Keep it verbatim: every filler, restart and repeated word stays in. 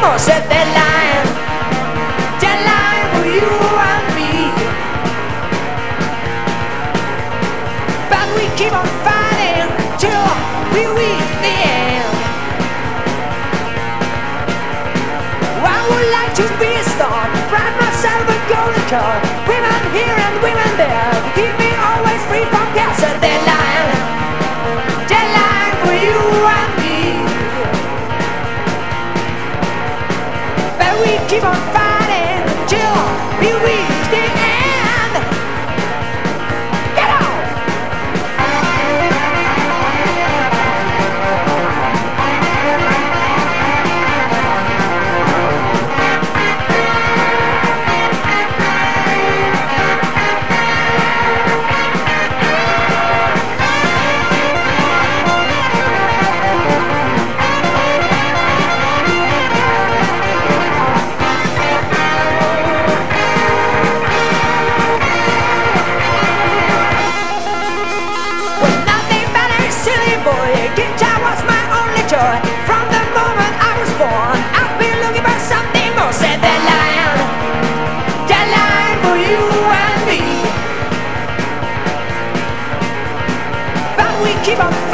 more, said that line, that line for you and me. But we keep on fighting till we reach the end. I would like to be a star, write myself a golden card, women here and women there, keep me always free from gas. Said that line, that line for you and me. But we keep on fighting till we reach the end. Get on! Guitar was my only joy. From the moment I was born, I've been looking for something more. Said that line, that line for you and me. But we keep on